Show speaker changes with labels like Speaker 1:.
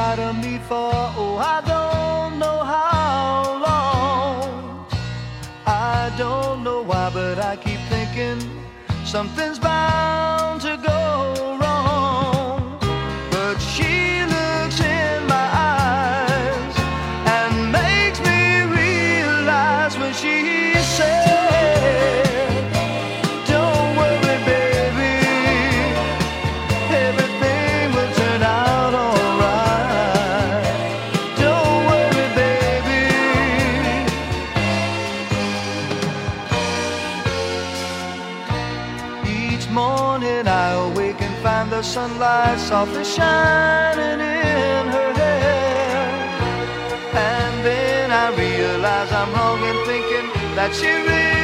Speaker 1: inside of me for, oh, I don't know how long. I don't know why, but I keep thinking something's bound to go wrong. But she looks in my eyes and makes me realize when she said, don't worry, baby, everything will turn out alright. Don't worry, baby. Each morning I awake and find the sunlight softly shining in her hair. And then I realize I'm wrong in thinking that she really